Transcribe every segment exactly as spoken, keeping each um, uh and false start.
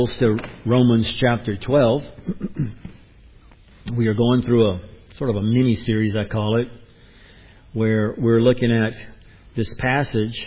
To Romans chapter twelve. We are going through a sort of a mini series, I call it, where we're looking at this passage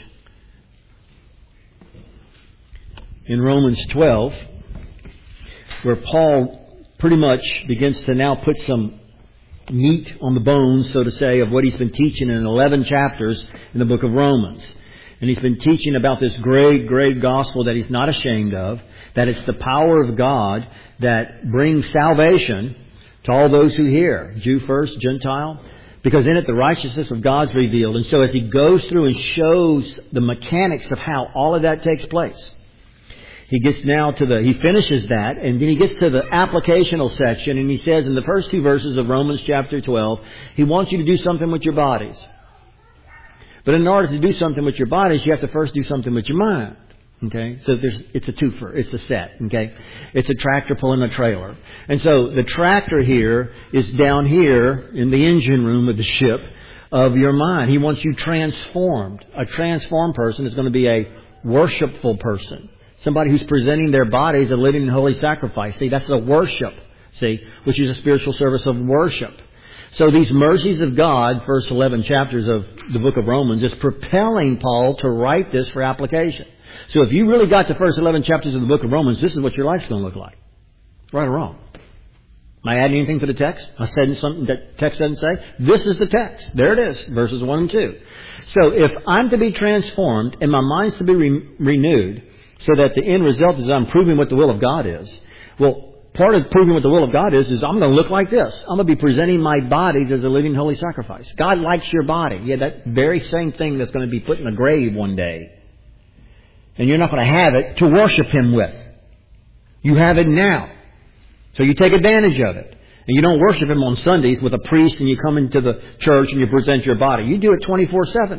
in Romans twelve, where Paul pretty much begins to now put some meat on the bones, so to say, of what he's been teaching in eleven chapters in the book of Romans. And he's been teaching about this great, great gospel that he's not ashamed of, that it's the power of God that brings salvation to all those who hear, Jew first, Gentile, because in it the righteousness of God's revealed. And so as he goes through and shows the mechanics of how all of that takes place, he gets now to the, he finishes that, and then he gets to the applicational section, and he says in the first two verses of Romans chapter twelve, he wants you to do something with your bodies. But in order to do something with your bodies, you have to first do something with your mind. Okay? So there's, it's a twofer. It's a set. Okay? It's a tractor pulling a trailer. And so the tractor here is down here in the engine room of the ship of your mind. He wants you transformed. A transformed person is going to be a worshipful person. Somebody who's presenting their body as a living and holy sacrifice. See, that's a worship. See, which is a spiritual service of worship. So these mercies of God, first eleven chapters of the book of Romans, is propelling Paul to write this for application. So if you really got the first eleven chapters of the book of Romans, this is what your life's going to look like. Right or wrong? Am I adding anything to the text? I said something that text doesn't say? This is the text. There it is, verses one and two. So if I'm to be transformed and my mind's to be re- renewed so that the end result is I'm proving what the will of God is, well, part of proving what the will of God is, is I'm going to look like this. I'm going to be presenting my body as a living holy sacrifice. God likes your body. Yeah, that very same thing that's going to be put in a grave one day. And you're not going to have it to worship Him with. You have it now. So you take advantage of it. And you don't worship Him on Sundays with a priest and you come into the church and you present your body. You do it twenty-four seven.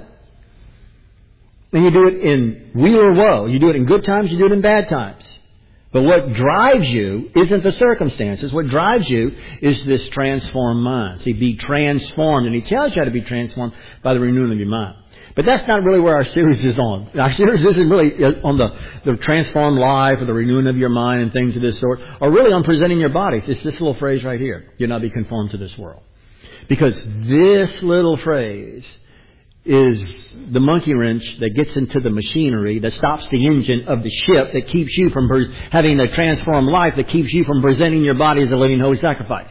And you do it in weal or woe. You do it in good times, you do it in bad times. But what drives you isn't the circumstances. What drives you is this transformed mind. See, be transformed. And he tells you how to be transformed by the renewing of your mind. But that's not really where our series is on. Our series isn't really on the, the transformed life or the renewing of your mind and things of this sort. Or really on presenting your body. It's this little phrase right here. You'll not be conformed to this world. Because this little phrase is the monkey wrench that gets into the machinery that stops the engine of the ship that keeps you from having a transformed life, that keeps you from presenting your body as a living holy sacrifice.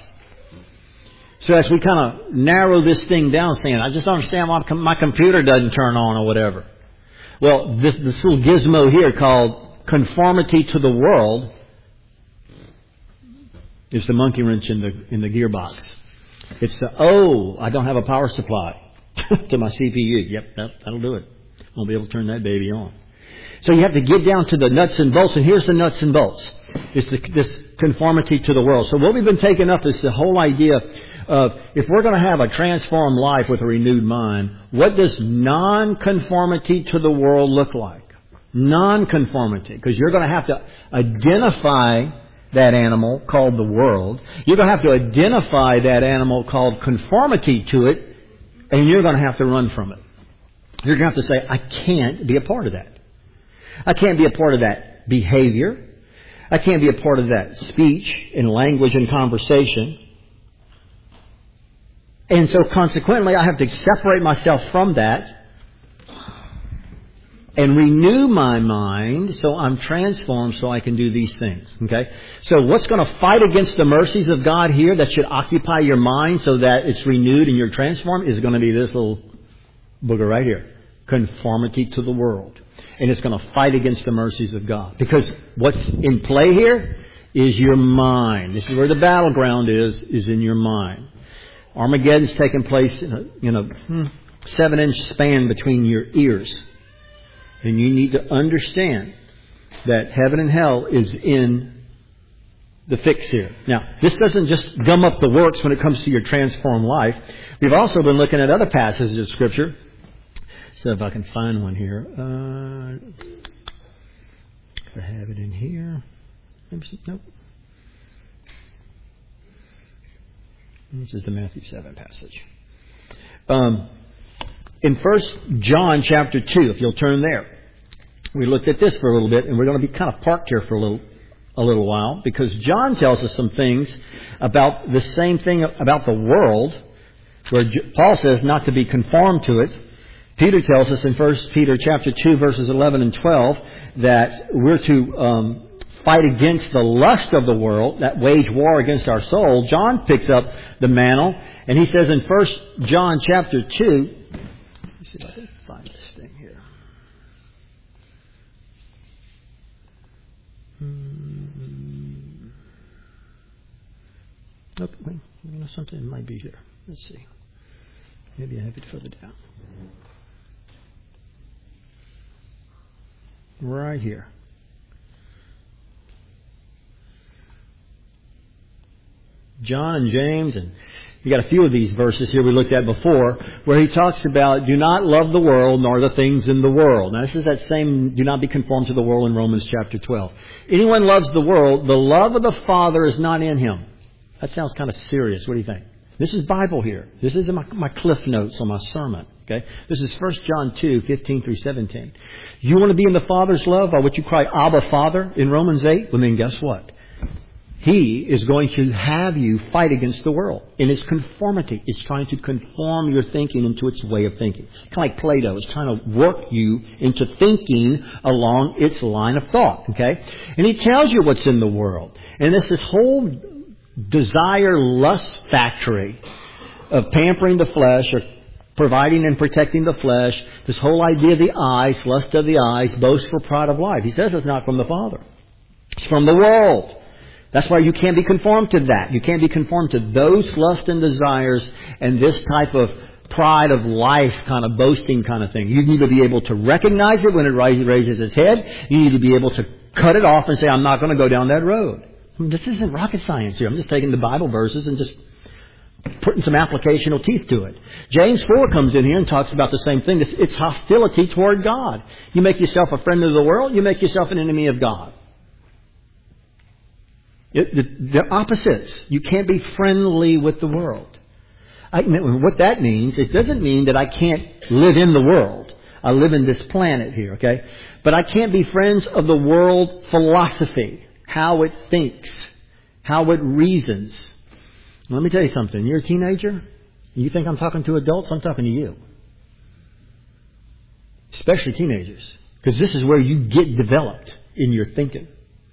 So as we kind of narrow this thing down, saying, I just don't understand why my computer doesn't turn on or whatever. Well, this, this little gizmo here called conformity to the world is the monkey wrench in the in the gearbox. It's the, oh, I don't have a power supply to my C P U. Yep, that, that'll do it. Won't be able to turn that baby on. So you have to get down to the nuts and bolts, and here's the nuts and bolts. It's the, this conformity to the world. So what we've been taking up is the whole idea of if we're going to have a transformed life with a renewed mind, what does non-conformity to the world look like? Non-conformity. Because you're going to have to identify that animal called the world. You're going to have to identify that animal called conformity to it. And you're going to have to run from it. You're going to have to say, I can't be a part of that. I can't be a part of that behavior. I can't be a part of that speech and language and conversation. And so consequently, I have to separate myself from that and renew my mind so I'm transformed so I can do these things. Okay? So what's going to fight against the mercies of God here that should occupy your mind so that it's renewed and you're transformed is going to be this little booger right here. Conformity to the world. And it's going to fight against the mercies of God. Because what's in play here is your mind. This is where the battleground is, is in your mind. Armageddon's taking place in a, in a seven inch span between your ears. And you need to understand that heaven and hell is in the fix here. Now, this doesn't just gum up the works when it comes to your transformed life. We've also been looking at other passages of Scripture. So if I can find one here. Uh, if I have it in here. Nope. This is the Matthew seven passage. Um, in First John chapter two, if you'll turn there. We looked at this for a little bit, and we're going to be kind of parked here for a little a little while, because John tells us some things about the same thing about the world, where Paul says not to be conformed to it. Peter tells us in First Peter chapter two, verses eleven and twelve, that we're to um, fight against the lust of the world, that wage war against our soul. John picks up the mantle, and he says in First John chapter two, let me see if I can find this thing here. Hmm. Oh, wait, you know something? It might be here. Let's see. Maybe I have it further down. Right here. John and James, and you got a few of these verses here we looked at before, where he talks about do not love the world nor the things in the world. Now this is that same do not be conformed to the world in Romans chapter twelve. Anyone loves the world, the love of the Father is not in him. That sounds kind of serious. What do you think? This is Bible here. This is my, my cliff notes on my sermon. Okay, this is First John two, fifteen through seventeen. You want to be in the Father's love by what you cry, Abba, Father, in Romans eight? Well, then guess what? He is going to have you fight against the world in its conformity. It's trying to conform your thinking into its way of thinking. Kind of like Plato. It's trying to work you into thinking along its line of thought. Okay, and he tells you what's in the world, and it's this whole desire lust factory of pampering the flesh or providing and protecting the flesh. This whole idea of the eyes, lust of the eyes, boastful pride of life. He says it's not from the Father. It's from the world. That's why you can't be conformed to that. You can't be conformed to those lusts and desires and this type of pride of life kind of boasting kind of thing. You need to be able to recognize it when it raises its head. You need to be able to cut it off and say, I'm not going to go down that road. I mean, this isn't rocket science here. I'm just taking the Bible verses and just putting some applicational teeth to it. James four comes in here and talks about the same thing. It's, it's hostility toward God. You make yourself a friend of the world, you make yourself an enemy of God. It, the, they're opposites. You can't be friendly with the world. I, what that means, it doesn't mean that I can't live in the world. I live in this planet here, okay? But I can't be friends of the world philosophy, how it thinks, how it reasons. Let me tell you something. You're a teenager. You think I'm talking to adults? I'm talking to you. Especially teenagers. Because this is where you get developed in your thinking.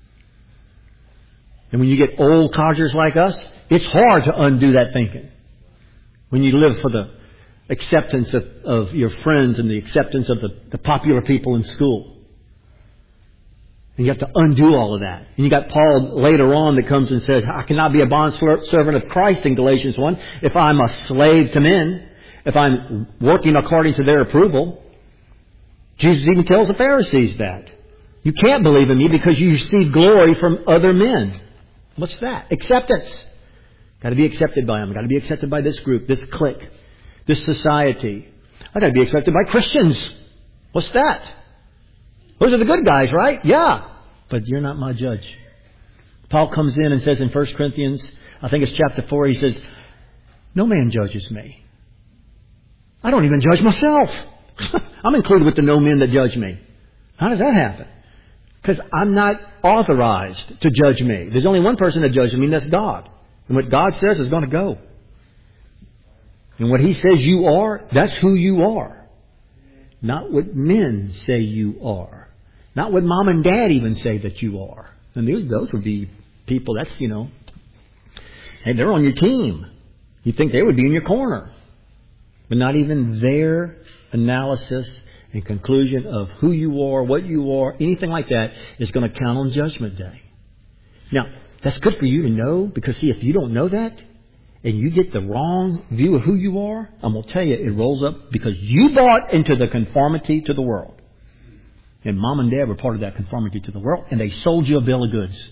And when you get old codgers like us, it's hard to undo that thinking. When you live for the acceptance of, of your friends and the acceptance of the, the popular people in school. And you have to undo all of that. And you got Paul later on that comes and says, I cannot be a bond servant of Christ in Galatians one if I'm a slave to men, if I'm working according to their approval. Jesus even tells the Pharisees that. You can't believe in me because you receive glory from other men. What's that? Acceptance. Got to be accepted by them. Got to be accepted by this group, this clique, this society. I got to be accepted by Christians. What's that? Those are the good guys, right? Yeah. But you're not my judge. Paul comes in and says in First Corinthians, I think it's chapter four, he says, no man judges me. I don't even judge myself. I'm included with the no men that judge me. How does that happen? Because I'm not authorized to judge me. There's only one person that judges me, and that's God. And what God says is going to go. And what He says you are, that's who you are. Not what men say you are. Not what mom and dad even say that you are. And those would be people, that's, you know, hey, they're on your team. You think they would be in your corner. But not even their analysis and conclusion of who you are, what you are, anything like that is going to count on Judgment Day. Now, that's good for you to know, because see, if you don't know that and you get the wrong view of who you are, I'm going to tell you, it rolls up because you bought into the conformity to the world. And mom and dad were part of that conformity to the world, and they sold you a bill of goods.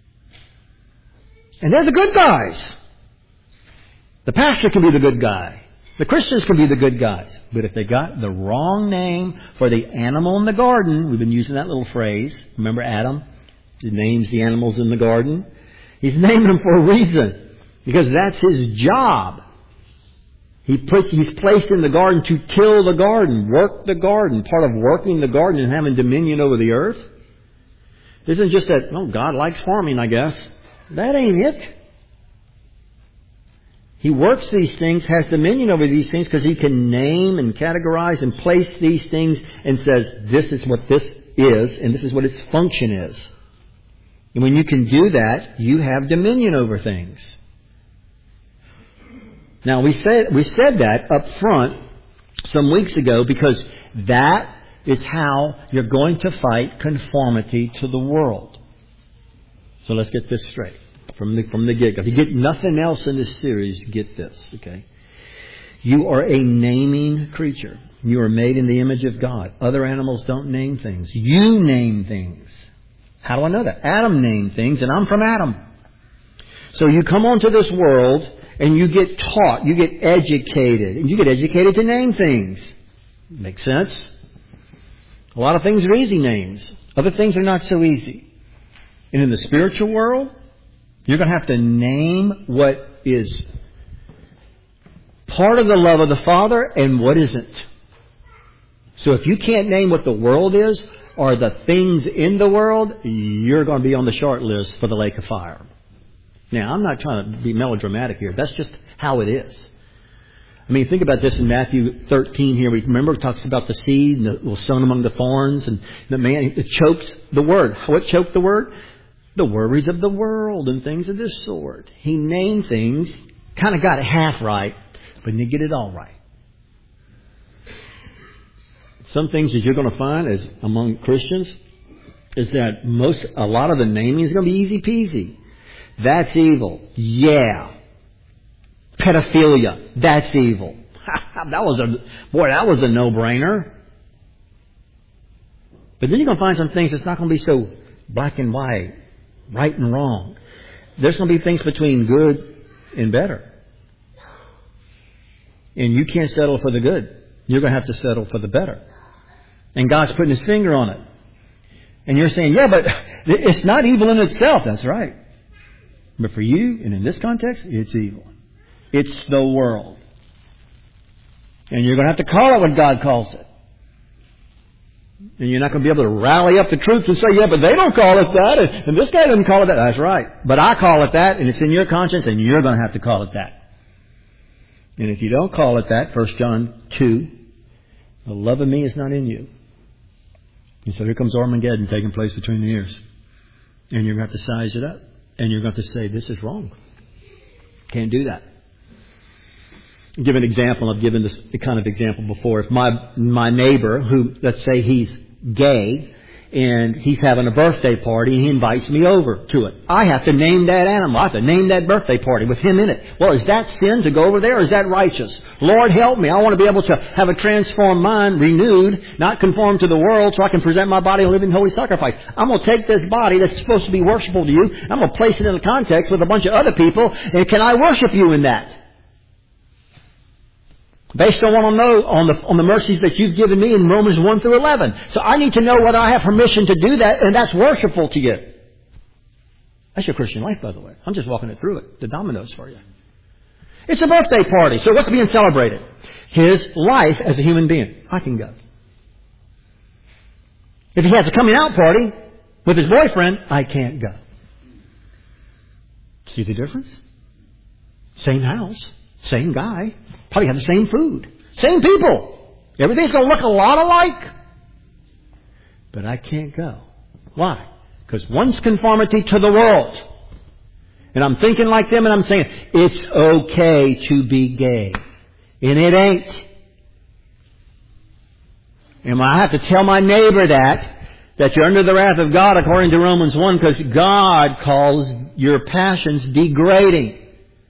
And they're the good guys. The pastor can be the good guy. The Christians can be the good guys. But if they got the wrong name for the animal in the garden, we've been using that little phrase. Remember Adam? He names the animals in the garden. He's naming them for a reason. Because that's his job. He puts, he's placed in the garden to till the garden, work the garden. Part of working the garden and having dominion over the earth. isn't just that, oh, God likes farming, I guess. That ain't it. He works these things, has dominion over these things because He can name and categorize and place these things and says, this is what this is and this is what its function is. And when you can do that, you have dominion over things. Now, we said, we said that up front some weeks ago because that is how you're going to fight conformity to the world. So let's get this straight from the, from the get-go. If you get nothing else in this series, get this, okay? You are a naming creature. You are made in the image of God. Other animals don't name things. You name things. How do I know that? Adam named things, and I'm from Adam. So you come onto this world, and you get taught, you get educated, and you get educated to name things. Makes sense? A lot of things are easy names. Other things are not so easy. And in the spiritual world, you're going to have to name what is part of the love of the Father and what isn't. So if you can't name what the world is or the things in the world, you're going to be on the short list for the lake of fire. Now, I'm not trying to be melodramatic here. That's just how it is. I mean, think about this in Matthew thirteen here. We remember it talks about the seed and the, was sown among the thorns, and the man, it chokes the word. What choked the word? The worries of the world and things of this sort. He named things, kind of got it half right, but didn't get it all right. Some things that you're going to find as among Christians is that most, a lot of the naming is going to be easy peasy. That's evil. Yeah. Pedophilia. That's evil. That was a, boy, that was a no-brainer. But then you're going to find some things that's not going to be so black and white, right and wrong. There's going to be things between good and better. And you can't settle for the good. You're going to have to settle for the better. And God's putting His finger on it. And you're saying, yeah, but it's not evil in itself. That's right. But for you, and in this context, it's evil. It's the world. And you're going to have to call it what God calls it. And you're not going to be able to rally up the troops and say, yeah, but they don't call it that, and, and this guy doesn't call it that. That's right. But I call it that, and it's in your conscience, and you're going to have to call it that. And if you don't call it that, First John two, the love of me is not in you. And so here comes Armageddon taking place between the ears. And you're going to have to size it up. And you're going to have to say, this is wrong. Can't do that. I'll give an example. I've given this kind of example before. If my my neighbor, who, let's say he's gay, and he's having a birthday party, and he invites me over to it, I have to name that animal. I have to name that birthday party with him in it. Well, is that sin to go over there, or is that righteous? Lord, help me. I want to be able to have a transformed mind, renewed, not conform to the world, so I can present my body a living holy sacrifice. I'm going to take this body that's supposed to be worshipful to you, I'm going to place it in a context with a bunch of other people, and can I worship you in that? Based on what I know on the on the mercies that you've given me in Romans one through eleven. So I need to know whether I have permission to do that, and that's worshipful to you. That's your Christian life, by the way. I'm just walking it through it. The dominoes for you. It's a birthday party. So what's being celebrated? His life as a human being. I can go. If he has a coming out party with his boyfriend, I can't go. See the difference? Same house. Same guy. Probably have the same food. Same people. Everything's going to look a lot alike. But I can't go. Why? Because one's conformity to the world. And I'm thinking like them and I'm saying, it's okay to be gay. And it ain't. And I have to tell my neighbor that, that you're under the wrath of God according to Romans one, because God calls your passions degrading.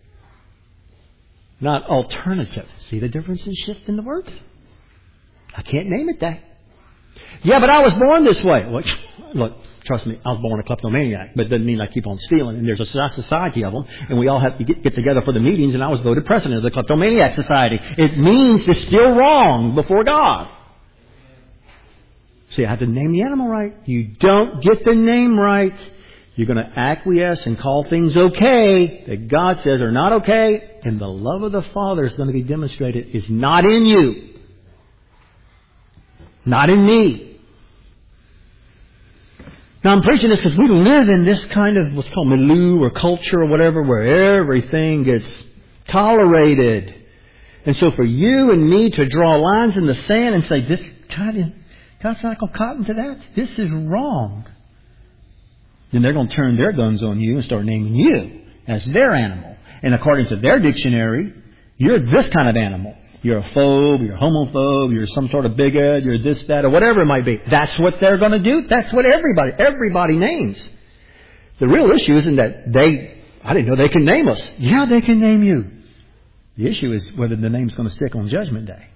Not alternative. See the difference in shift in the words? I can't name it that. Yeah, but I was born this way. Look, look, trust me, I was born a kleptomaniac, but it doesn't mean I keep on stealing. And there's a society of them, and we all have to get, get together for the meetings, and I was voted president of the Kleptomaniac Society. It means you're still wrong before God. See, I have to name the animal right. You don't get the name right. You're going to acquiesce and call things okay that God says are not okay. And the love of the Father is going to be demonstrated is not in you. Not in me. Now I'm preaching this because we live in this kind of what's called milieu or culture or whatever, where everything gets tolerated. And so for you and me to draw lines in the sand and say, this God, God's not going to cotton to that. This is wrong. Then they're going to turn their guns on you and start naming you as their animal. And according to their dictionary, you're this kind of animal. You're a phobe, you're a homophobe, you're some sort of bigot, you're this, that, or whatever it might be. That's what they're going to do. That's what everybody, everybody names. The real issue isn't that they, I didn't know they can name us. Yeah, they can name you. The issue is whether the name's going to stick on Judgment Day.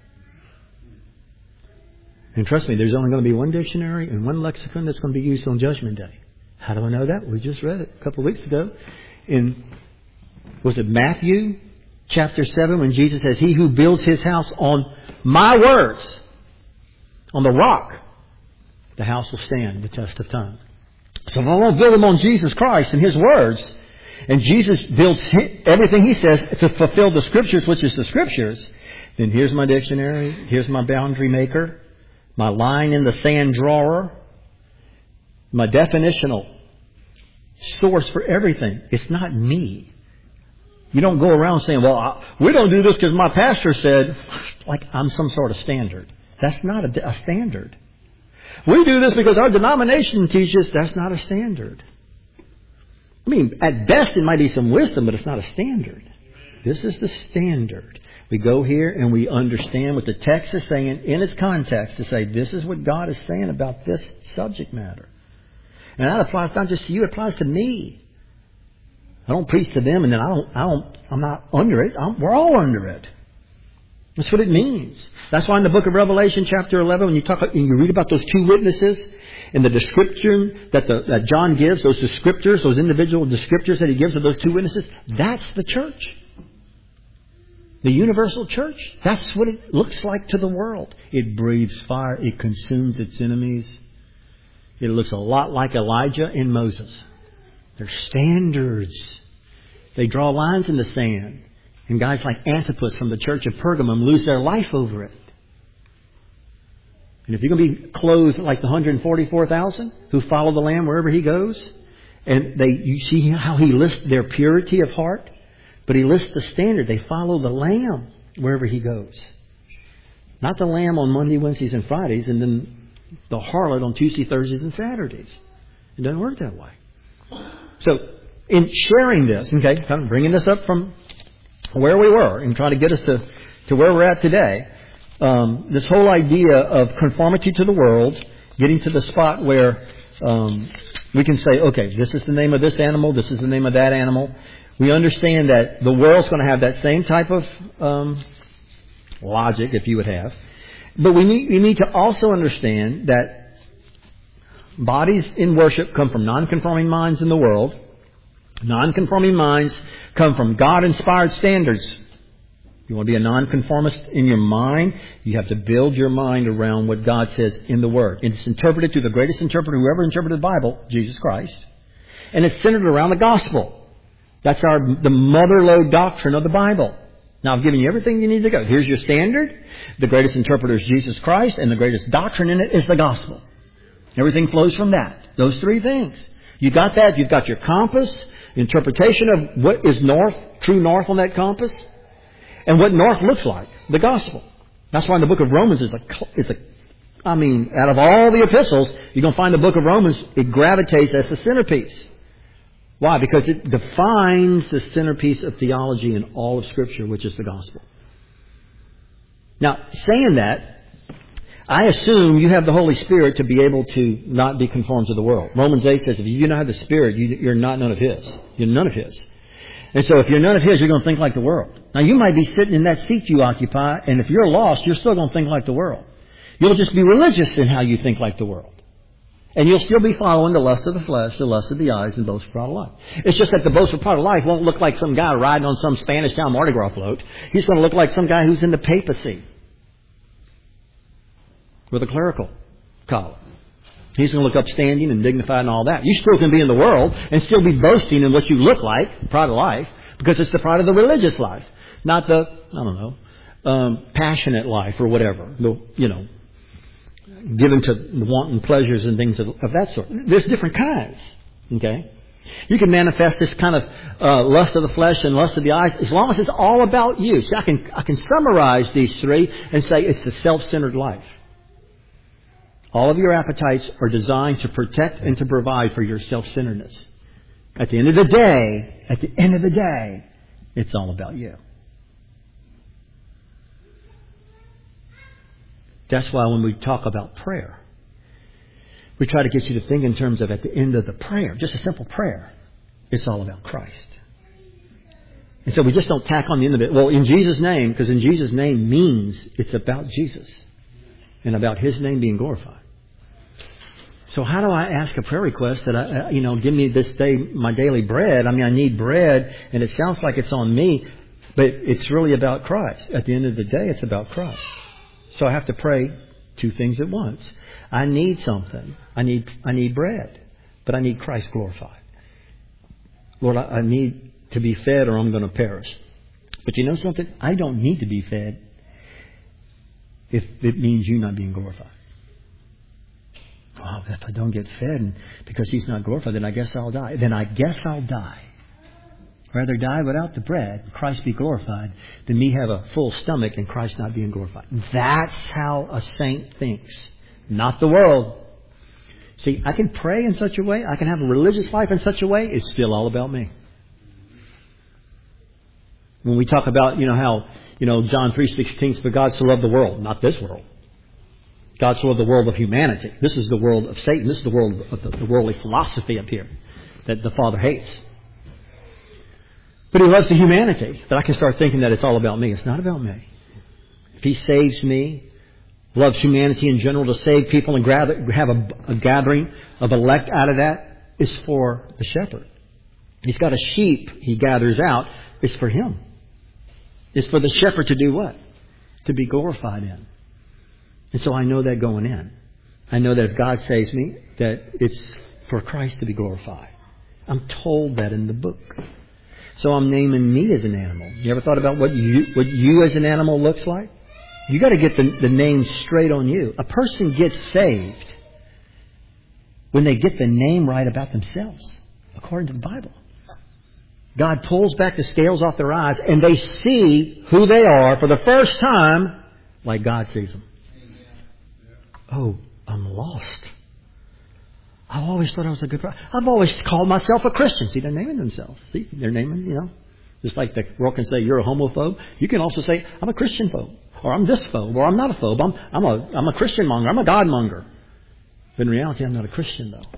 And trust me, there's only going to be one dictionary and one lexicon that's going to be used on Judgment Day. How do I know that? We just read it a couple of weeks ago in, was it Matthew chapter seven, when Jesus says, he who builds his house on my words, on the rock, the house will stand the test of time. So if I want to build them on Jesus Christ and His words, and Jesus builds everything He says to fulfill the Scriptures, which is the Scriptures, then here's my dictionary, here's my boundary maker, my line in the sand drawer, my definitional source for everything. It's not me. You don't go around saying, well, I, we don't do this because my pastor said, like I'm some sort of standard. That's not a, a standard. We do this because our denomination teaches. That's not a standard. I mean, at best it might be some wisdom, but it's not a standard. This is the standard. We go here and we understand what the text is saying in its context to say, this is what God is saying about this subject matter. And that applies not just to you, it applies to me. I don't preach to them and then I don't, I don't, I'm not under it. I'm, we're all under it. That's what it means. That's why in the book of Revelation chapter eleven, when you talk, and you read about those two witnesses and the description that the, that John gives, those descriptors, those individual descriptors that he gives of those two witnesses, that's the church. The universal church. That's what it looks like to the world. It breathes fire. It consumes its enemies. It looks a lot like Elijah and Moses. They're standards. They draw lines in the sand. And guys like Antipas from the church of Pergamum lose their life over it. And if you're going to be clothed like the one hundred forty-four thousand who follow the Lamb wherever He goes, and they, you see how He lists their purity of heart, but He lists the standard. They follow the Lamb wherever He goes. Not the Lamb on Monday, Wednesdays, and Fridays, and then the harlot on Tuesday, Thursdays, and Saturdays. It doesn't work that way. So, in sharing this, okay, kind of bringing this up from where we were and trying to get us to, to where we're at today, um, this whole idea of conformity to the world, getting to the spot where um, we can say, okay, this is the name of this animal, this is the name of that animal. We understand that the world's going to have that same type of um, logic, if you would have. But we need, we need to also understand that bodies in worship come from non-conforming minds in the world. Non-conforming minds come from God-inspired standards. You want to be a non-conformist in your mind, you have to build your mind around what God says in the Word. It's interpreted through the greatest interpreter who ever interpreted the Bible, Jesus Christ. And it's centered around the gospel. That's our the mother-lode doctrine of the Bible. Now, I've given you everything you need to go. Here's your standard. The greatest interpreter is Jesus Christ, and the greatest doctrine in it is the gospel. Everything flows from that. Those three things. You got that? You've got your compass, interpretation of what is north, true north on that compass, and what north looks like, the gospel. That's why in the book of Romans is a, it's a, I mean, out of all the epistles, you're going to find the book of Romans, it gravitates as the centerpiece. Why? Because it defines the centerpiece of theology in all of Scripture, which is the gospel. Now, saying that, I assume you have the Holy Spirit to be able to not be conformed to the world. Romans eight says if you do not have the Spirit, you, you're not none of His. You're none of His. And so if you're none of His, you're going to think like the world. Now, you might be sitting in that seat you occupy, and if you're lost, you're still going to think like the world. You'll just be religious in how you think like the world. And you'll still be following the lust of the flesh, the lust of the eyes, and boast of pride of life. It's just that the boast of pride of life won't look like some guy riding on some Spanish town Mardi Gras float. He's going to look like some guy who's in the papacy with a clerical collar. He's going to look upstanding and dignified and all that. You still can be in the world and still be boasting in what you look like, pride of life, because it's the pride of the religious life, not the, I don't know, um, passionate life or whatever. The, you know, given to wanton pleasures and things of, of that sort. There's different kinds. Okay? You can manifest this kind of uh, lust of the flesh and lust of the eyes as long as it's all about you. See, I can, I can summarize these three and say it's the self-centered life. All of your appetites are designed to protect and to provide for your self-centeredness. At the end of the day, at the end of the day, it's all about you. That's why when we talk about prayer, we try to get you to think in terms of at the end of the prayer, just a simple prayer, it's all about Christ. And so we just don't tack on the end of it, well, in Jesus' name, because in Jesus' name means it's about Jesus and about His name being glorified. So how do I ask a prayer request that, I, you know, give me this day my daily bread? I mean, I need bread, and it sounds like it's on me, but it's really about Christ. At the end of the day, it's about Christ. So I have to pray two things at once. I need something. I need I need bread, but I need Christ glorified. Lord, I, I need to be fed or I'm going to perish. But you know something? I don't need to be fed if it means you not being glorified. Oh, if I don't get fed because He's not glorified, then I guess I'll die. Then I guess I'll die. Rather die without the bread, Christ be glorified, than me have a full stomach and Christ not being glorified. That's how a saint thinks. Not the world. See, I can pray in such a way, I can have a religious life in such a way, it's still all about me. When we talk about, you know, how, you know, John three sixteen, for God so loved the world, not this world. God so loved the world of humanity. This is the world of Satan. This is the world of the, the worldly philosophy up here that the Father hates. But He loves the humanity. But I can start thinking that it's all about me. It's not about me. If He saves me, loves humanity in general, to save people and gather, have a, a gathering of elect out of that, is for the shepherd. He's got a sheep He gathers out. It's for Him. It's for the shepherd to do what? To be glorified in. And so I know that going in. I know that if God saves me, that it's for Christ to be glorified. I'm told that in the book. So I'm naming me as an animal. You ever thought about what you what you as an animal looks like? You got to get the, the name straight on you. A person gets saved when they get the name right about themselves, according to the Bible. God pulls back the scales off their eyes and they see who they are for the first time like God sees them. Oh, I'm lost. I've always thought I was a good person. I've always called myself a Christian. See, they're naming themselves. See, they're naming, you know. Just like the world can say you're a homophobe. You can also say, I'm a Christian phobe. Or I'm this phobe. Or I'm not a phobe. I'm, I'm, a, I'm a Christian monger. I'm a God monger. But in reality, I'm not a Christian, though.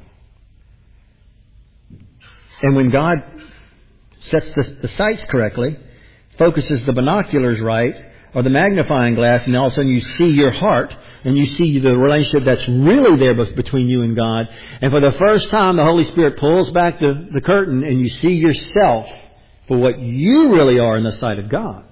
And when God sets the, the sights correctly, focuses the binoculars right, or the magnifying glass, and all of a sudden you see your heart, and you see the relationship that's really there between you and God. And for the first time, the Holy Spirit pulls back the, the curtain, and you see yourself for what you really are in the sight of God.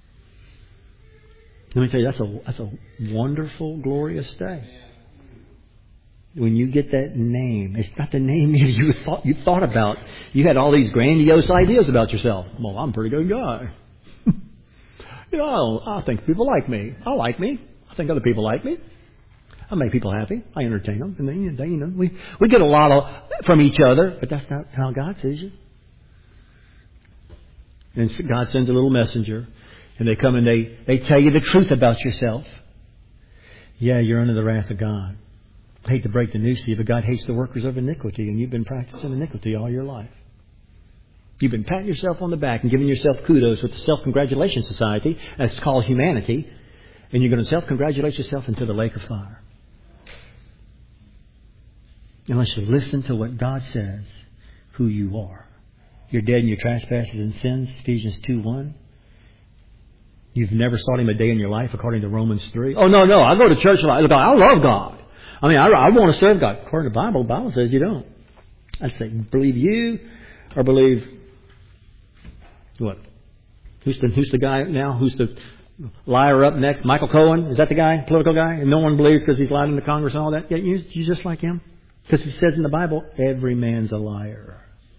Let me tell you, that's a that's a wonderful, glorious day. When you get that name, it's not the name you thought you thought about. You had all these grandiose ideas about yourself. Well, I'm a pretty good guy. You know, I think people like me. I like me. I think other people like me. I make people happy. I entertain them. And then, they, you know, we, we get a lot of, from each other, but that's not how God sees you. And God sends a little messenger, and they come and they, they tell you the truth about yourself. Yeah, you're under the wrath of God. I hate to break the news to you, but God hates the workers of iniquity, and you've been practicing iniquity all your life. You've been patting yourself on the back and giving yourself kudos with the Self-Congratulation Society, that's called humanity, and you're going to self-congratulate yourself into the lake of fire. Unless you listen to what God says, who you are. You're dead in your trespasses and sins, Ephesians two one. You've never sought Him a day in your life, according to Romans three. Oh, no, no, I go to church a lot. I love God. I mean, I, I want to serve God. According to the Bible, the Bible says you don't. I'd say, believe you or believe what? Who's the, who's the guy now? Who's the liar up next? Michael Cohen? Is that the guy? Political guy? And no one believes because he's lied in the Congress and all that? Yeah, you, you just like him? Because it says in the Bible, every man's a liar.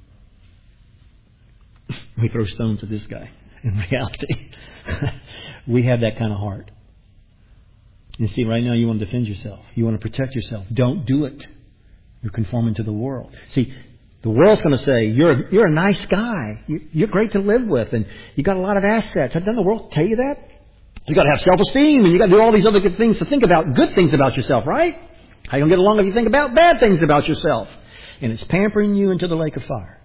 We throw stones at this guy. In reality, we have that kind of heart. You see, right now you want to defend yourself. You want to protect yourself. Don't do it. You're conforming to the world. See, the world's going to say, you're, you're a nice guy. You're great to live with. And you got a lot of assets. Doesn't the world tell you that? You got to have self-esteem. And you got to do all these other good things to think about. Good things about yourself, right? How you going to get along if you think about bad things about yourself? And it's pampering you into the lake of fire.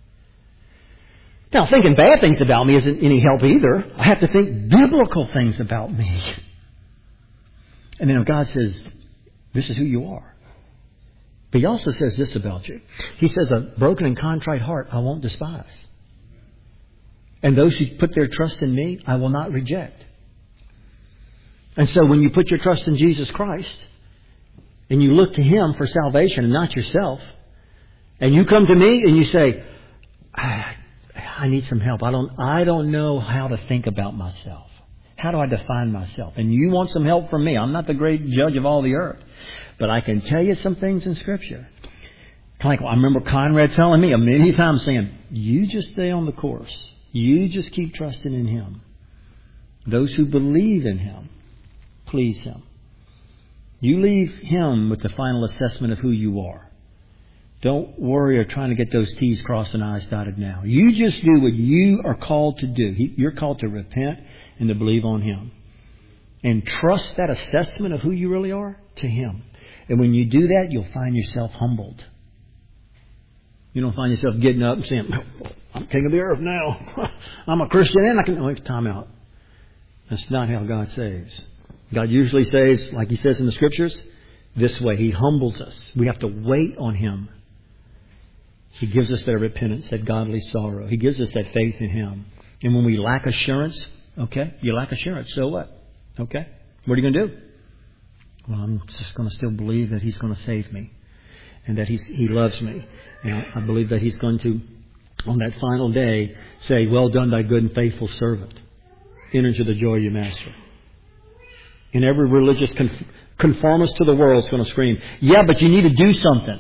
Now, thinking bad things about me isn't any help either. I have to think biblical things about me. And then God says, this is who you are. But He also says this about you. He says, a broken and contrite heart I won't despise. And those who put their trust in me, I will not reject. And so when you put your trust in Jesus Christ, and you look to Him for salvation and not yourself, and you come to me and you say, I, I need some help. I don't, I don't know how to think about myself. How do I define myself? And you want some help from me. I'm not the great judge of all the earth. But I can tell you some things in Scripture. Like I remember Conrad telling me a many times saying, you just stay on the course. You just keep trusting in Him. Those who believe in Him please Him. You leave Him with the final assessment of who you are. Don't worry or trying to get those T's crossed and I's dotted now. You just do what you are called to do. You're called to repent and to believe on Him. And trust that assessment of who you really are to Him. And when you do that, you'll find yourself humbled. You don't find yourself getting up and saying, I'm king of the earth now. I'm a Christian and I can... Oh, time out. That's not how God saves. God usually saves, like He says in the Scriptures, this way. He humbles us. We have to wait on Him. He gives us that repentance, that godly sorrow. He gives us that faith in Him. And when we lack assurance, okay, you lack assurance, so what? Okay, what are you going to do? Well, I'm just going to still believe that He's going to save me and that he's, He loves me. And I believe that He's going to, on that final day, say, well done, thy good and faithful servant. Enter into the joy of your master. And every religious conf- conformist to the world is going to scream, yeah, but you need to do something.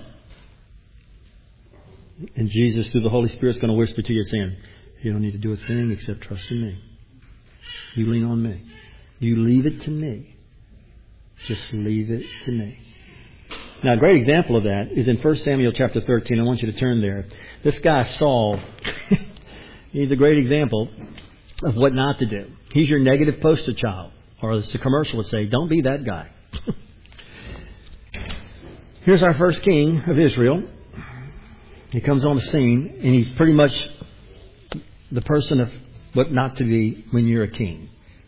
And Jesus, through the Holy Spirit, is going to whisper to you saying, you don't need to do a thing except trust in me. You lean on me. You leave it to me. Just leave it to me. Now, a great example of that is in First Samuel chapter thirteen. I want you to turn there. This guy, Saul, he's a great example of what not to do. He's your negative poster child. Or as the commercial would say, don't be that guy. Here's our first king of Israel. He comes on the scene, and he's pretty much the person of what not to be when you're a king.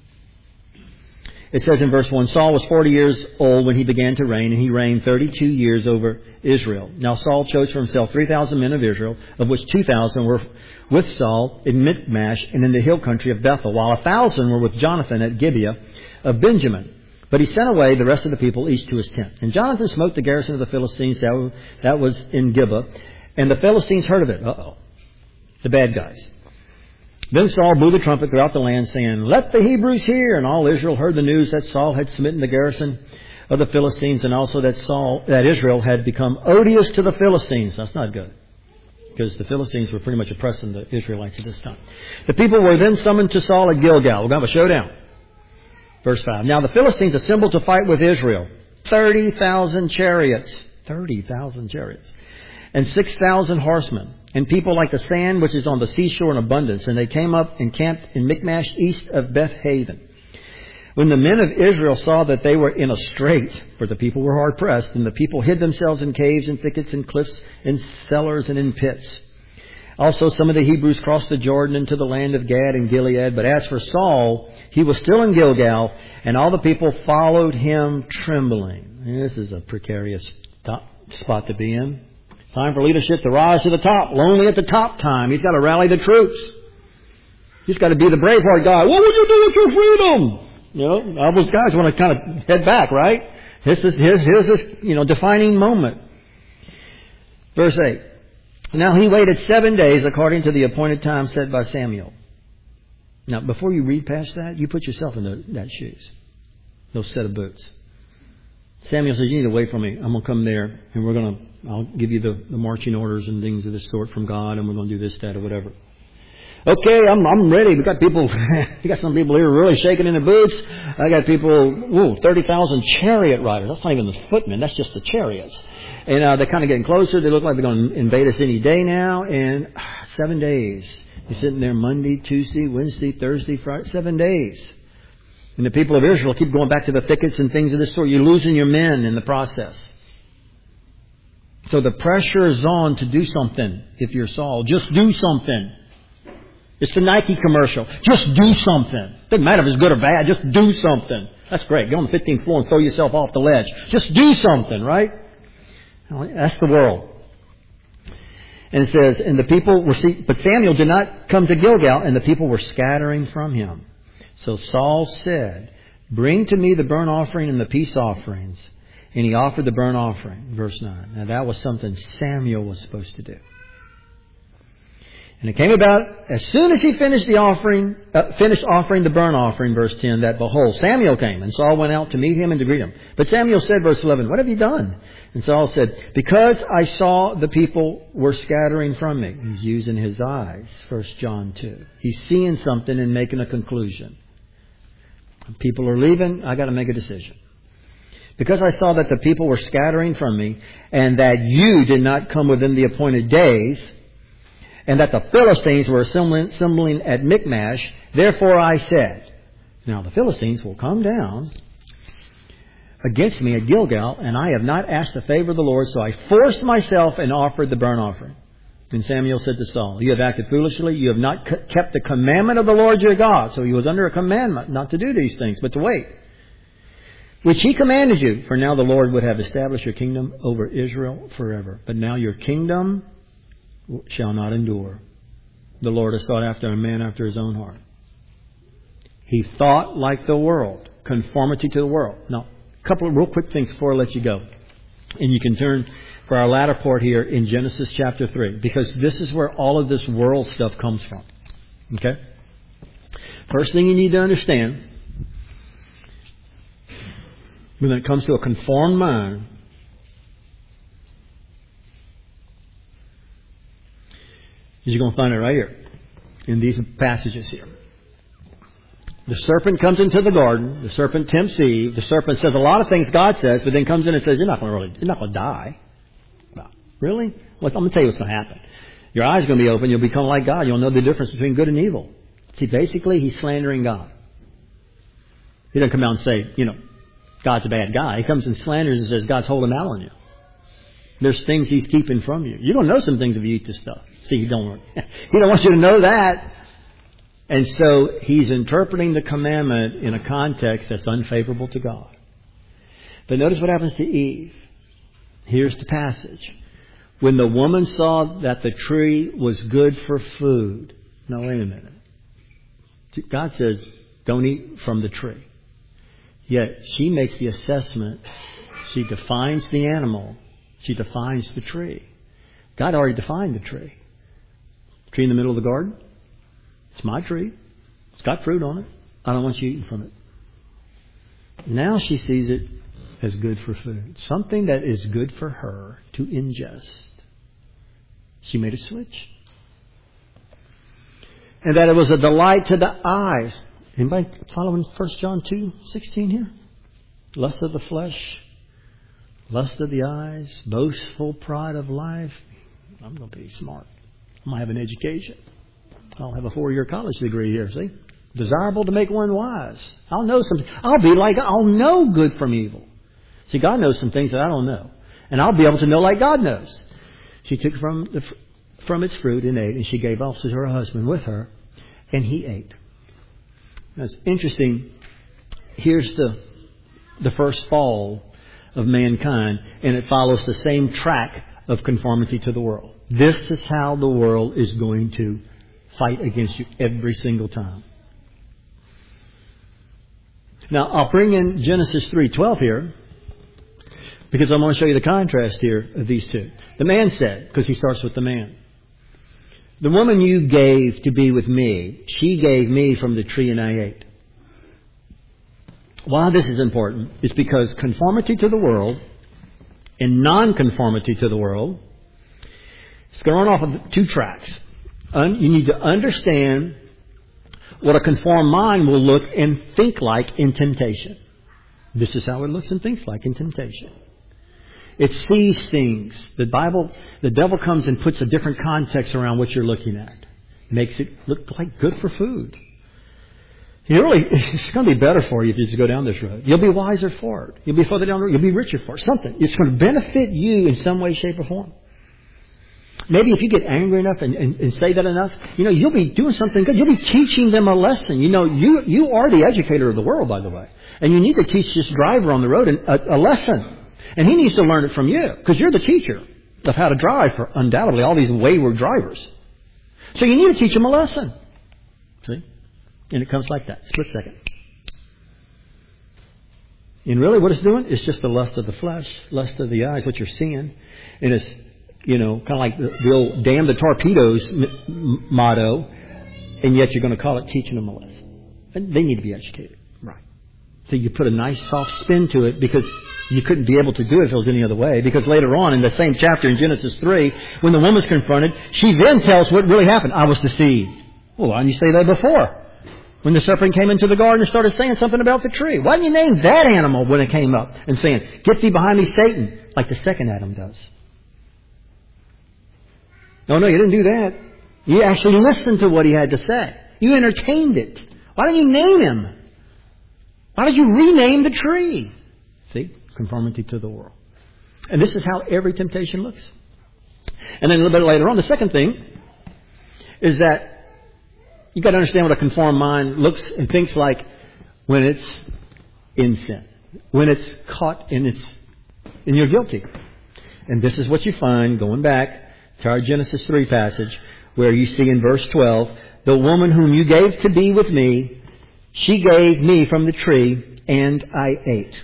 It says in verse one, Saul was forty years old when he began to reign, and he reigned thirty-two years over Israel. Now Saul chose for himself three thousand men of Israel, of which two thousand were with Saul in Michmash and in the hill country of Bethel, while a thousand were with Jonathan at Gibeah of Benjamin. But he sent away the rest of the people each to his tent. And Jonathan smote the garrison of the Philistines that was in Gibeah, and the Philistines heard of it. Uh-oh. The bad guys. Then Saul blew the trumpet throughout the land, saying, let the Hebrews hear. And all Israel heard the news that Saul had smitten the garrison of the Philistines, and also that Saul, that Israel had become odious to the Philistines. That's not good, because the Philistines were pretty much oppressing the Israelites at this time. The people were then summoned to Saul at Gilgal. We're going to have a showdown. Verse five. Now the Philistines assembled to fight with Israel. Thirty thousand chariots. Thirty thousand chariots. And six thousand horsemen. And people like the sand which is on the seashore in abundance. And they came up and camped in Michmash east of Beth Haven. When the men of Israel saw that they were in a strait, for the people were hard pressed, and the people hid themselves in caves and thickets and cliffs and cellars and in pits. Also some of the Hebrews crossed the Jordan into the land of Gad and Gilead. But as for Saul, he was still in Gilgal, and all the people followed him trembling. This is a precarious spot to be in. Time for leadership to rise to the top. Lonely at the top time. He's got to rally the troops. He's got to be the Braveheart guy. What would you do with your freedom? You know, all those guys want to kind of head back, right? This is here's here's this you know defining moment. Verse eight. Now he waited seven days according to the appointed time set by Samuel. Now, before you read past that, you put yourself in the, that shoes, those set of boots. Samuel says, you need to wait for me. I'm going to come there, and we're going to, I'll give you the, the marching orders and things of this sort from God, and we're going to do this, that, or whatever. Okay, I'm I'm ready. We got people. We got some people here really shaking in their boots. I got people. Ooh, thirty thousand chariot riders. That's not even the footmen. That's just the chariots. And uh, they're kind of getting closer. They look like they're going to invade us any day now. And ah, seven days. You're sitting there Monday, Tuesday, Wednesday, Thursday, Friday. Seven days. And the people of Israel keep going back to the thickets and things of this sort. You're losing your men in the process. So the pressure is on to do something. If you're Saul, just do something. It's the Nike commercial. Just do something. Doesn't matter if it's good or bad. Just do something. That's great. Go on the fifteenth floor and throw yourself off the ledge. Just do something, right? That's the world. And it says, and the people were, but Samuel did not come to Gilgal, and the people were scattering from him. So Saul said, bring to me the burnt offering and the peace offerings. And he offered the burnt offering. Verse nine. Now that was something Samuel was supposed to do. And it came about, as soon as he finished the offering, uh, finished offering the burnt offering, verse ten, that behold, Samuel came, and Saul went out to meet him and to greet him. But Samuel said, verse eleven, what have you done? And Saul said, because I saw the people were scattering from me. He's using his eyes, First John two. He's seeing something and making a conclusion. People are leaving, I got to make a decision. Because I saw that the people were scattering from me, and that you did not come within the appointed days, and that the Philistines were assembling, assembling at Michmash, therefore I said, now the Philistines will come down against me at Gilgal, and I have not asked the favor of the Lord, so I forced myself and offered the burnt offering. And Samuel said to Saul, you have acted foolishly, you have not kept the commandment of the Lord your God. So he was under a commandment not to do these things, but to wait, which he commanded you. For now the Lord would have established your kingdom over Israel forever. But now your kingdom shall not endure. The Lord has sought after a man after his own heart. He thought like the world. Conformity to the world. Now, a couple of real quick things before I let you go. And you can turn for our latter part here in Genesis chapter three. Because this is where all of this world stuff comes from. Okay? First thing you need to understand, when it comes to a conformed mind, you're going to find it right here in these passages here. The serpent comes into the garden. The serpent tempts Eve. The serpent says a lot of things God says, but then comes in and says, "You're not going to really, you're not going to die." Well, really? Well, I'm going to tell you what's going to happen. Your eyes are going to be open. You'll become like God. You'll know the difference between good and evil. See, basically, he's slandering God. He doesn't come out and say, you know, God's a bad guy. He comes and slanders and says, God's holding out on you. There's things he's keeping from you. You're going to know some things if you eat this stuff. See, he don't, he don't want you to know that. And so he's interpreting the commandment in a context that's unfavorable to God. But notice what happens to Eve. Here's the passage. When the woman saw that the tree was good for food. Now, wait a minute. God says, don't eat from the tree. Yet she makes the assessment. She defines the animal. She defines the tree. God already defined the tree. Tree in the middle of the garden. It's my tree. It's got fruit on it. I don't want you eating from it. Now she sees it as good for food. Something that is good for her to ingest. She made a switch. And that it was a delight to the eyes. Anybody following First John two sixteen here? Lust of the flesh, lust of the eyes, boastful pride of life. I'm going to be smart. I'm going to have an education. I'll have a four-year college degree here, see? Desirable to make one wise. I'll know something. I'll be like, I'll know good from evil. See, God knows some things that I don't know. And I'll be able to know like God knows. She took from the, from its fruit and ate, and she gave also to her husband with her, and he ate. That's interesting. Here's the the first fall of mankind, and it follows the same track of conformity to the world. This is how the world is going to fight against you every single time. Now, I'll bring in Genesis three twelve here, because I want to show you the contrast here of these two. The man said, because he starts with the man, the woman you gave to be with me, she gave me from the tree and I ate. Why this is important is because conformity to the world and non-conformity to the world is going to run off of two tracks. Un- you need to understand what a conformed mind will look and think like in temptation. This is how it looks and thinks like in temptation. It sees things. The Bible, the devil comes and puts a different context around what you're looking at. Makes it look like good for food. You really, it's going to be better for you if you just go down this road. You'll be wiser for it. You'll be further down the road. You'll be richer for it. Something. It's going to benefit you in some way, shape, or form. Maybe if you get angry enough and, and, and say that enough, you know, you'll be doing something good. You'll be teaching them a lesson. You know, you you are the educator of the world, by the way. And you need to teach this driver on the road a, a lesson. And he needs to learn it from you, because you're the teacher of how to drive for undoubtedly all these wayward drivers. So you need to teach him a lesson. See? And it comes like that. Split second. And really what it's doing is just the lust of the flesh, lust of the eyes, what you're seeing. And it's, you know, kind of like the, the old damn the torpedoes m- motto. And yet you're going to call it teaching them a lesson. And they need to be educated. Right. So you put a nice soft spin to it, because you couldn't be able to do it if it was any other way. Because later on in the same chapter in Genesis three, when the woman's confronted, she then tells what really happened. I was deceived. Well, why didn't you say that before? When the serpent came into the garden and started saying something about the tree. Why didn't you name that animal when it came up and saying, get thee behind me, Satan, like the second Adam does? No, no, you didn't do that. You actually listened to what he had to say. You entertained it. Why didn't you name him? Why did you rename the tree? See? Conformity to the world. And this is how every temptation looks. And then a little bit later on, the second thing is that you've got to understand what a conformed mind looks and thinks like when it's in sin. When it's caught in its, and you're guilty. And this is what you find going back to our Genesis three passage, where you see in verse twelve, the woman whom you gave to be with me, she gave me from the tree, and I ate.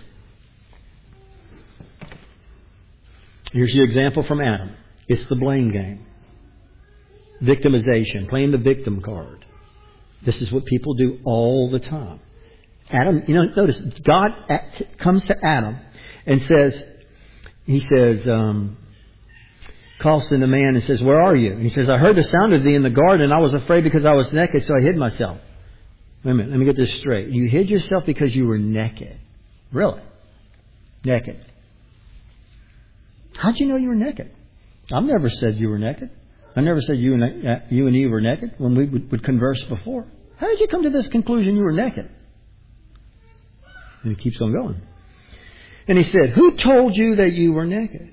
Here's your example from Adam. It's the blame game. Victimization. Playing the victim card. This is what people do all the time. Adam, you know, notice, God comes to Adam and says, he says, um, calls to the man and says, where are you? And he says, I heard the sound of thee in the garden, and I was afraid because I was naked, so I hid myself. Wait a minute, let me get this straight. You hid yourself because you were naked. Really? Naked. How'd you know you were naked? I've never said you were naked. I never said you and, uh, you and Eve were naked when we would, would converse before. How did you come to this conclusion you were naked? And he keeps on going. And he said, who told you that you were naked?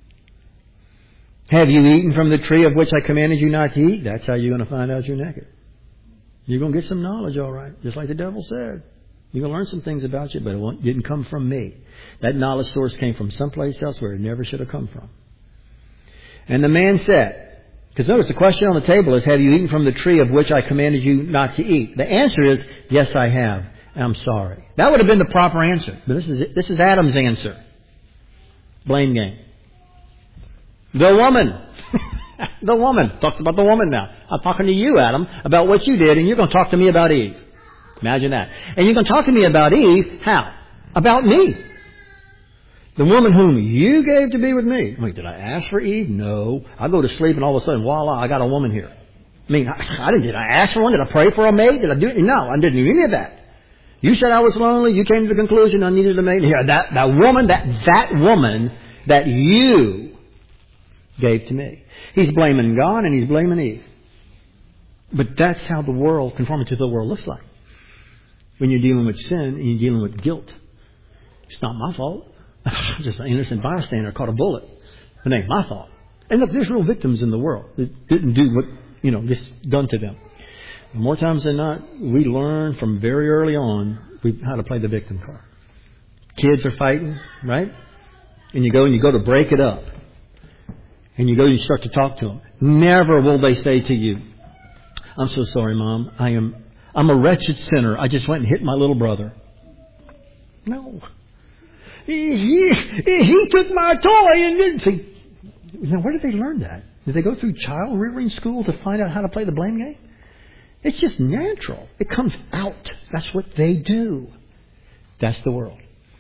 Have you eaten from the tree of which I commanded you not to eat? That's how you're going to find out you're naked. You're going to get some knowledge, all right, just like the devil said. You're going to learn some things about you, but it didn't come from me. That knowledge source came from someplace else where it never should have come from. And the man said, because notice the question on the table is, have you eaten from the tree of which I commanded you not to eat? The answer is, yes, I have. I'm sorry. That would have been the proper answer. But this is this is Adam's answer. Blame game. The woman. The woman. Talks about the woman now. I'm talking to you, Adam, about what you did, and you're going to talk to me about Eve. Imagine that. And you're going to talk to me about Eve. How? About me. The woman whom you gave to be with me. Wait, did I ask for Eve? No. I go to sleep and all of a sudden, voila, I got a woman here. I mean, I, I didn't, did I ask for one? Did I pray for a maid? Did I do it? No, I didn't do any of that. You said I was lonely. You came to the conclusion I needed a maid. Here, that, that woman, that, that woman that you gave to me. He's blaming God and he's blaming Eve. But that's how the world, conforming to the world, looks like. When you're dealing with sin and you're dealing with guilt. It's not my fault. I'm just an innocent bystander caught a bullet. It ain't my fault. And look, there's real victims in the world that didn't do what, you know, gets done to them. And more times than not, we learn from very early on we, how to play the victim card. Kids are fighting, right? And you go and you go to break it up. And you go and you start to talk to them. Never will they say to you, I'm so sorry, Mom. I am, I'm a wretched sinner. I just went and hit my little brother. No. He, he, he took my toy and didn't see. Now, where did they learn that? Did they go through child rearing school to find out how to play the blame game? It's just natural. It comes out. That's what they do. That's the world.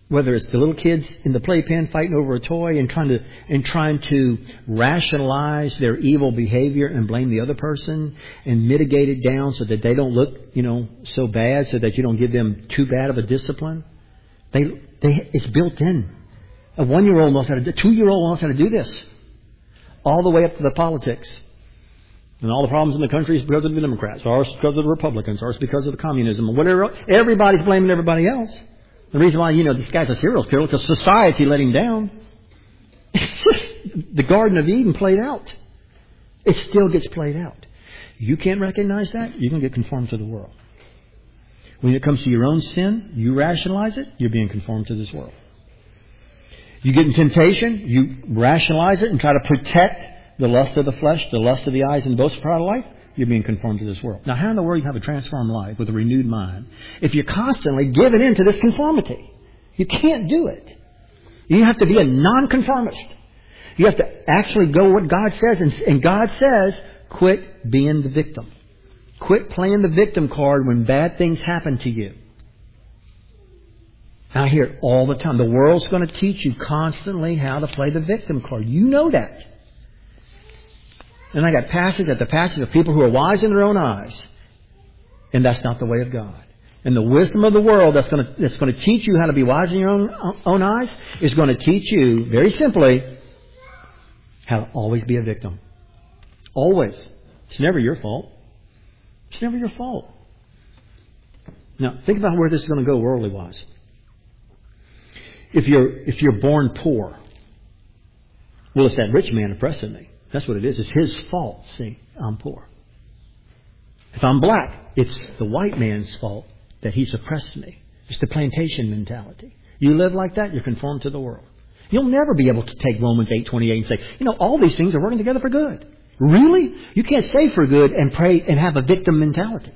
whether it's the little kids in the playpen fighting over a toy and trying to and trying to rationalize their evil behavior and blame the other person and mitigate it down so that they don't look, you know, so bad, so that you don't give them too bad of a discipline. They, they, it's built in. A one-year-old knows how to do, a two-year-old knows how to do this, all the way up to the politics. And all the problems in the country is because of the Democrats, or it's because of the Republicans, or it's because of the communism, or whatever. Everybody's blaming everybody else. The reason why, you know, this guy's a serial killer, because society let him down. The Garden of Eden played out. It still gets played out. You can't recognize that, you're going to get conformed to the world. When it comes to your own sin, you rationalize it, you're being conformed to this world. You get in temptation, you rationalize it and try to protect the lust of the flesh, the lust of the eyes, and boast of pride of life, you're being conformed to this world. Now, how in the world do you have a transformed life with a renewed mind if you're constantly giving in to this conformity? You can't do it. You have to be a nonconformist. You have to actually go what God says, and, and God says, quit being the victim. Quit playing the victim card when bad things happen to you. I hear it all the time. The world's going to teach you constantly how to play the victim card. You know that. And I got passage after passage of people who are wise in their own eyes. And that's not the way of God. And the wisdom of the world that's going to, that's going to teach you how to be wise in your own, own eyes is going to teach you, very simply, how to always be a victim. Always. It's never your fault. It's never your fault. Now, think about where this is going to go worldly wise. If you're, if you're born poor, well, it's that rich man oppressing me. That's what it is. It's his fault. See, I'm poor. If I'm black, it's the white man's fault that he's oppressed me. It's the plantation mentality. You live like that, you're conformed to the world. You'll never be able to take Romans eight twenty-eight and say, you know, all these things are working together for good. Really? You can't say for good and pray and have a victim mentality.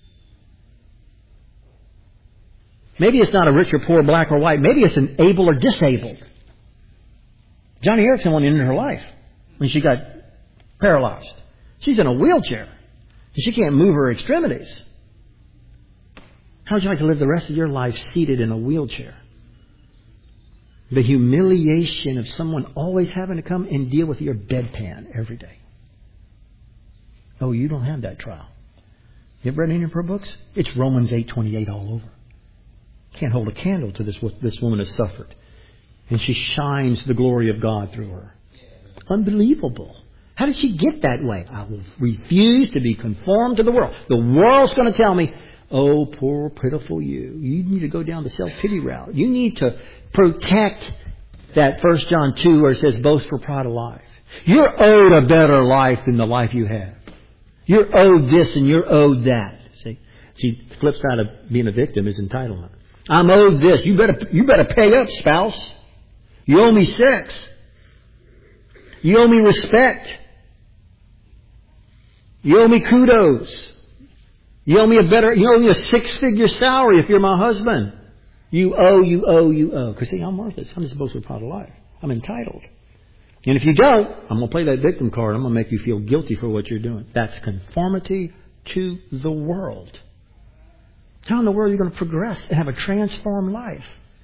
Maybe it's not a rich or poor, black or white. Maybe it's an able or disabled. Johnny Erickson went into her life when she got paralyzed. She's in a wheelchair. And she can't move her extremities. How would you like to live the rest of your life seated in a wheelchair? The humiliation of someone always having to come and deal with your bedpan every day. Oh, you don't have that trial. You ever read any of her books? It's Romans eight twenty-eight all over. Can't hold a candle to this, what this woman has suffered. And she shines the glory of God through her. Unbelievable. How did she get that way? I will refuse to be conformed to the world. The world's going to tell me, oh, poor, pitiful you. You need to go down the self-pity route. You need to protect that First John two where it says, boast for pride of life. You're owed a better life than the life you have. You're owed this and you're owed that. See, see, the flip side of being a victim is entitlement. I'm owed this. You better, you better pay up, spouse. You owe me sex. You owe me respect. You owe me kudos. You owe me a better, you owe me a six-figure salary if you're my husband. You owe, you owe, you owe. Because see, I'm worthless. I'm just supposed to be proud of life. I'm entitled. And if you don't, I'm going to play that victim card. I'm going to make you feel guilty for what you're doing. That's conformity to the world. How in the world are you going to progress and have a transformed life?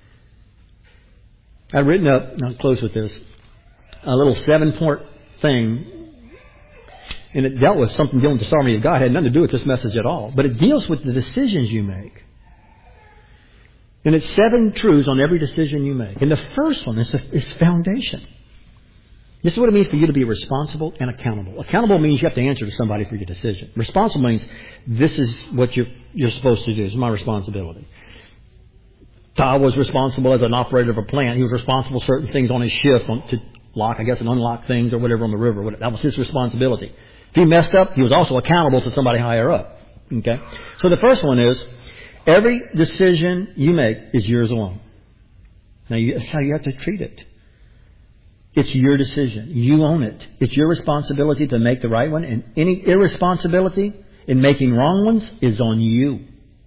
I've written up, and I'll close with this, a little seven-point thing. And it dealt with something dealing with the sovereignty of God. It had nothing to do with this message at all. But it deals with the decisions you make. And it's seven truths on every decision you make. And the first one is, is foundation. This is what it means for you to be responsible and accountable. Accountable means you have to answer to somebody for your decision. Responsible means this is what you're, you're supposed to do. It's my responsibility. Todd was responsible as an operator of a plant. He was responsible for certain things on his shift on, to lock, I guess, and unlock things or whatever on the river. That was his responsibility. If he messed up, he was also accountable to somebody higher up. Okay? So the first one is, every decision you make is yours alone. Now, you, that's how you have to treat it. It's your decision. You own it. It's your responsibility to make the right one. And any irresponsibility in making wrong ones is on you.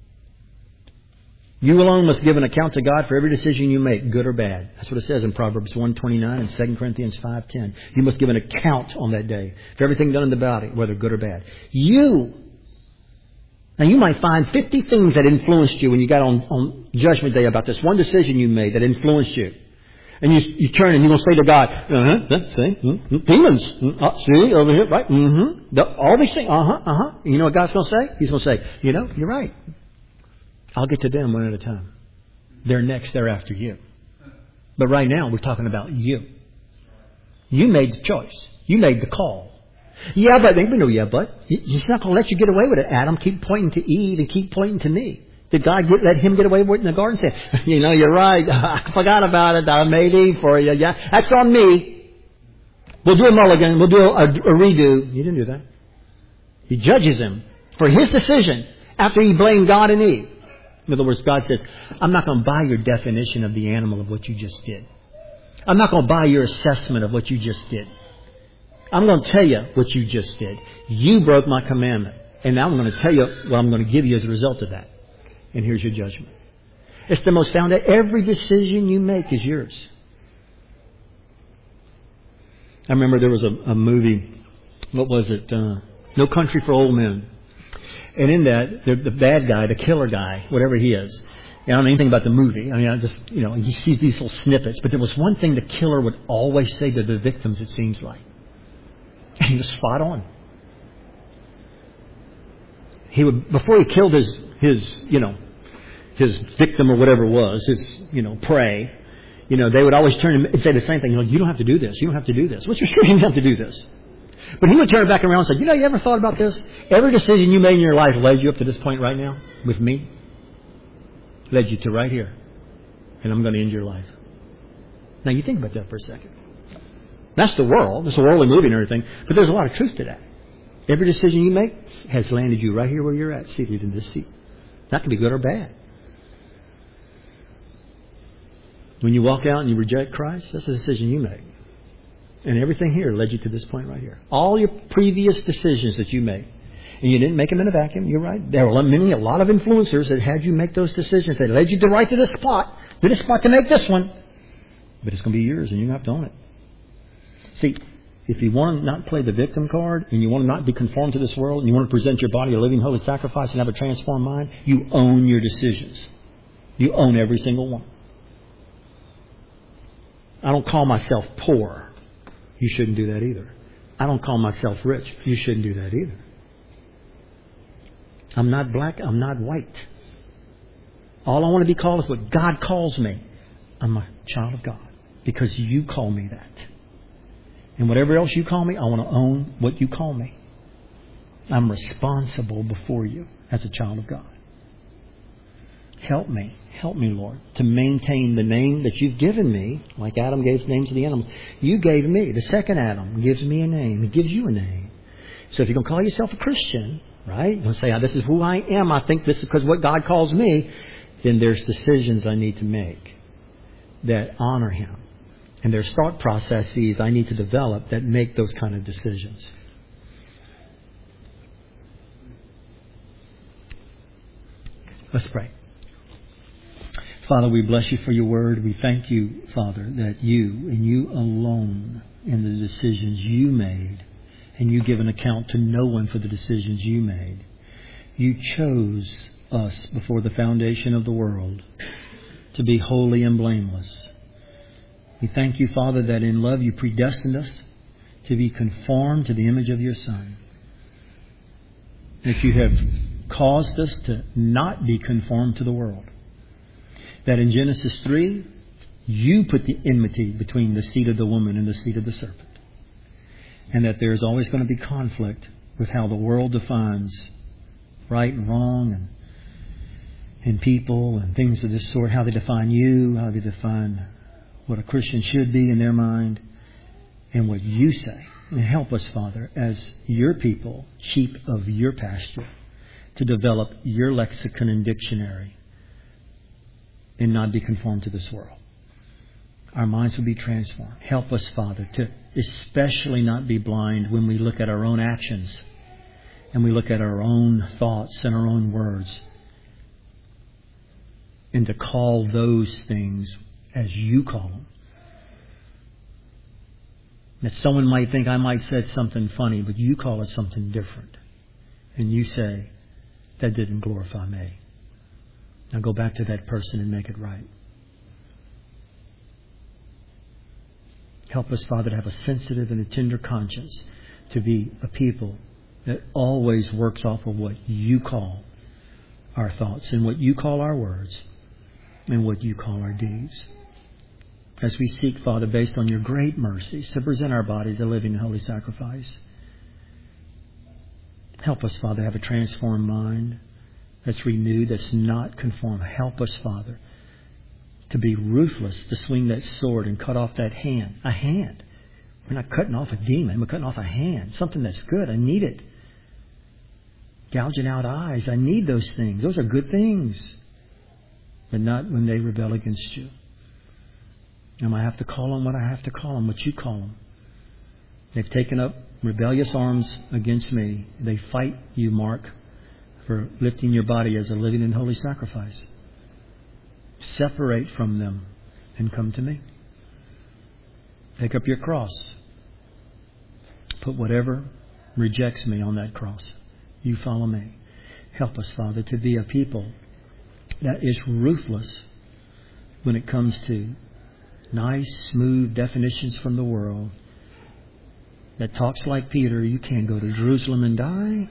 You alone must give an account to God for every decision you make, good or bad. That's what it says in Proverbs one twenty-nine and Second Corinthians five ten. You must give an account on that day for everything done in the body, whether good or bad. You Now you might find fifty things that influenced you when you got on, on Judgment Day about this one decision you made that influenced you. And you, you turn and you're going to say to God, uh-huh, see, mm-hmm, demons, mm, uh, see, over here, right, mm-hmm, the, all these things, uh-huh, uh-huh. And you know what God's going to say? He's going to say, you know, you're right. I'll get to them one at a time. They're next, they're after you. But right now, we're talking about you. You made the choice. You made the call. Yeah, but, no, yeah, but, He's not going to let you get away with it, Adam. Keep pointing to Eve and keep pointing to me. Did God get, let him get away with it in the garden? Say, you know, you're right. I forgot about it. I made Eve for you. Yeah, that's on me. We'll do a mulligan. We'll do a, a redo. He didn't do that. He judges him for his decision after he blamed God and Eve. In other words, God says, I'm not going to buy your definition of the animal of what you just did. I'm not going to buy your assessment of what you just did. I'm going to tell you what you just did. You broke my commandment. And now I'm going to tell you what I'm going to give you as a result of that. And here's your judgment. It's the most found. Every decision you make is yours. I remember there was a, a movie. What was it? Uh, No Country for Old Men. And in that, the, the bad guy, the killer guy, whatever he is. I don't know anything about the movie. I mean, I just, you know, you see these little snippets. But there was one thing the killer would always say to the victims, it seems like. And he was spot on. He would, before he killed his, his, you know, his victim or whatever it was, his, you know, prey, you know, they would always turn and say the same thing. You know, you don't have to do this. You don't have to do this. What's your sure you don't have to do this? But he would turn back around and say, you know, you ever thought about this? Every decision you made in your life led you up to this point right now with me. Led you to right here. And I'm going to end your life. Now you think about that for a second. That's the world. It's a worldly movie and everything. But there's a lot of truth to that. Every decision you make has landed you right here where you're at, seated in this seat. That can be good or bad. When you walk out and you reject Christ, that's a decision you make. And everything here led you to this point right here. All your previous decisions that you made. And you didn't make them in a vacuum. You're right. There were many, a lot of influencers that had you make those decisions. They led you to right to this spot. To this spot to make this one. But it's going to be yours and you have to own it. See, if you want to not play the victim card and you want to not be conformed to this world and you want to present your body a living holy sacrifice and have a transformed mind, you own your decisions. You own every single one. I don't call myself poor. You shouldn't do that either. I don't call myself rich. You shouldn't do that either. I'm not black. I'm not white. All I want to be called is what God calls me. I'm a child of God because you call me that. And whatever else you call me, I want to own what you call me. I'm responsible before you as a child of God. Help me. Help me, Lord, to maintain the name that you've given me, like Adam gave names to the animals. You gave me. The second Adam gives me a name. He gives you a name. So if you're going to call yourself a Christian, right, you're going to say, oh, this is who I am. I think this is because what God calls me. Then there's decisions I need to make that honor Him. And there's thought processes I need to develop that make those kind of decisions. Let's pray. Father, we bless you for your word. We thank you, Father, that you and you alone in the decisions you made, and you give an account to no one for the decisions you made. You chose us before the foundation of the world to be holy and blameless. We thank you, Father, that in love you predestined us to be conformed to the image of your Son. That you have caused us to not be conformed to the world. That in Genesis three, you put the enmity between the seed of the woman and the seed of the serpent. And that there's always going to be conflict with how the world defines right and wrong and, and people and things of this sort. How they define you, how they define what a Christian should be in their mind, and what you say. And help us, Father, as your people, sheep of your pasture, to develop your lexicon and dictionary and not be conformed to this world. Our minds will be transformed. Help us, Father, to especially not be blind when we look at our own actions and we look at our own thoughts and our own words, and to call those things as you call them. That someone might think I might have said something funny, but you call it something different. And you say, that didn't glorify me. Now go back to that person and make it right. Help us, Father, to have a sensitive and a tender conscience, to be a people that always works off of what you call our thoughts and what you call our words and what you call our deeds. As we seek, Father, based on your great mercies, to present our bodies a living and holy sacrifice. Help us, Father, have a transformed mind that's renewed, that's not conformed. Help us, Father, to be ruthless, to swing that sword and cut off that hand. A hand. We're not cutting off a demon. We're cutting off a hand. Something that's good. I need it. Gouging out eyes. I need those things. Those are good things. But not when they rebel against you. And I have to call them what I have to call them, what you call them. They've taken up rebellious arms against me. They fight you, Mark, for lifting your body as a living and holy sacrifice. Separate from them and come to me. Take up your cross. Put whatever rejects me on that cross. You follow me. Help us, Father, to be a people that is ruthless when it comes to nice, smooth definitions from the world that talks like Peter. You can't go to Jerusalem and die.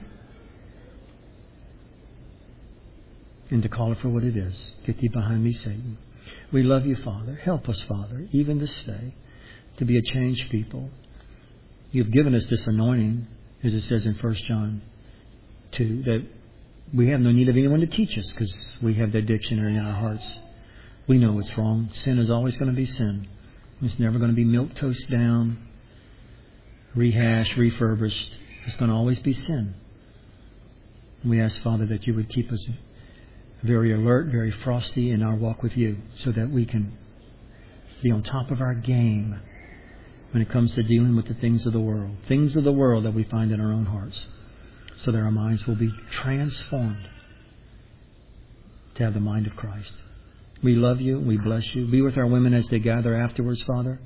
And to call it for what it is. Get thee behind me, Satan. We love you, Father. Help us, Father, even this day, to be a changed people. You've given us this anointing, as it says in First John two, that we have no need of anyone to teach us because we have that dictionary in our hearts. We know it's wrong. Sin is always going to be sin. It's never going to be milk toast down, rehashed, refurbished. It's going to always be sin. We ask, Father, that you would keep us very alert, very frosty in our walk with you, so that we can be on top of our game when it comes to dealing with the things of the world. Things of the world that we find in our own hearts, so that our minds will be transformed to have the mind of Christ. We love you. We bless you. Be with our women as they gather afterwards, Father.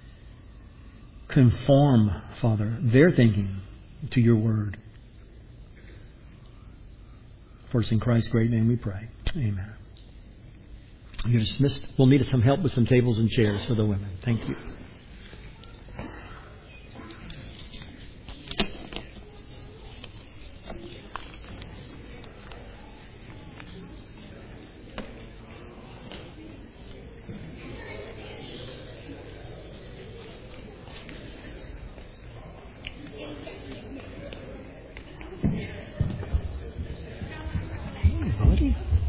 Conform, Father, their thinking to your word. For it's in Christ's great name we pray. Amen. You're dismissed. We'll need some help with some tables and chairs for the women. Thank you.